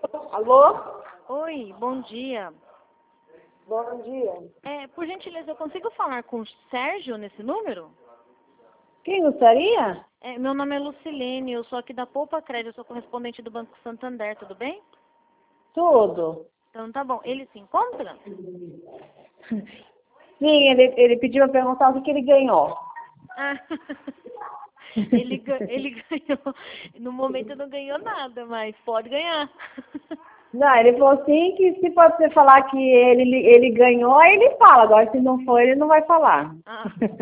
Alô? Oi, bom dia. Bom dia. Por gentileza, eu consigo falar com o Sérgio nesse número? Quem gostaria? Meu nome é Lucilene, eu sou aqui da Poupa Crédito, eu sou correspondente do Banco Santander, tudo bem? Tudo. Então tá bom. Ele se encontra? Sim, ele pediu para perguntar o que ele ganhou. Ah, ele ganhou. No momento não ganhou nada, mas pode ganhar. Não, ele falou assim que se você falar que ele ganhou, aí ele fala. Agora, se não for, ele não vai falar. Ah,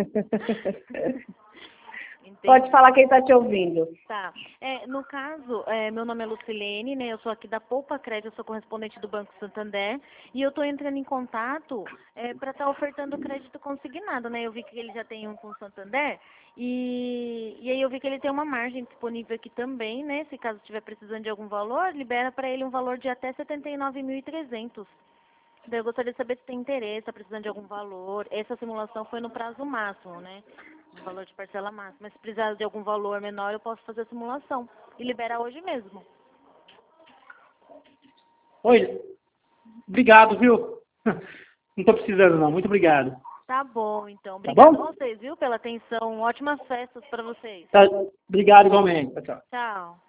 Pode entendi. falar que ele está te ouvindo. Tá. No caso, meu nome é Lucilene, né? Eu sou aqui da Poupa Crédito, eu sou correspondente do Banco Santander. E eu estou entrando em contato para estar ofertando crédito consignado, né? Eu vi que ele já tem um com o Santander. E aí eu vi que ele tem uma margem disponível aqui também, né? Se caso estiver precisando de algum valor, libera para ele um valor de até 79.300. Daí eu gostaria de saber se tem interesse, está precisando de algum valor. Essa simulação foi no prazo máximo, né? No valor de parcela máxima. Mas se precisar de algum valor menor, eu posso fazer a simulação e liberar hoje mesmo. Oi, obrigado, viu? Não estou precisando não, muito obrigado. Tá bom, então. Tá Obrigada bom? a vocês, viu, pela atenção. Ótimas festas para vocês. Tá, obrigado igualmente. Tchau, tchau. Tchau.